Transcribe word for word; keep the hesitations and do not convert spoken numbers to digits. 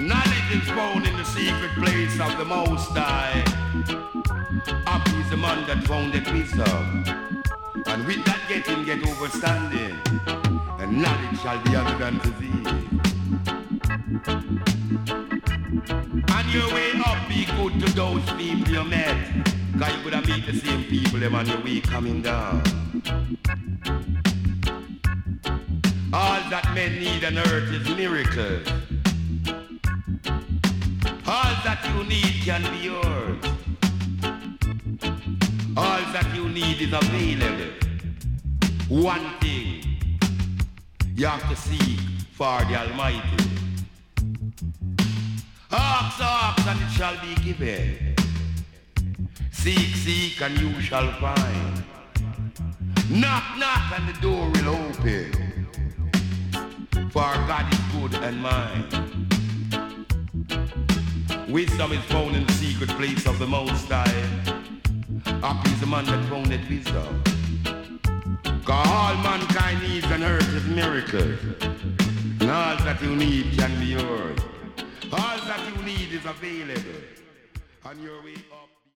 Knowledge is found in the secret place of the Most High. Happy is the man that founded wisdom, and with that getting get overstanding, and knowledge shall be added unto thee. On your way up, be good to those people you met, cause you could meet the same people them on your way coming down. All that men need on earth is miracles. All that you need can be yours. All that you need is available. One thing you have to seek for the Almighty. Ask, ask, and it shall be given. Seek, seek, and you shall find. Knock, knock, and the door will open. For God is good and mine. Wisdom is found in the secret place of the Most High. Happy is the man that founded wisdom. Cause all mankind needs on earth is miracles. And all that you need can be yours. All that you need is available. On your way up.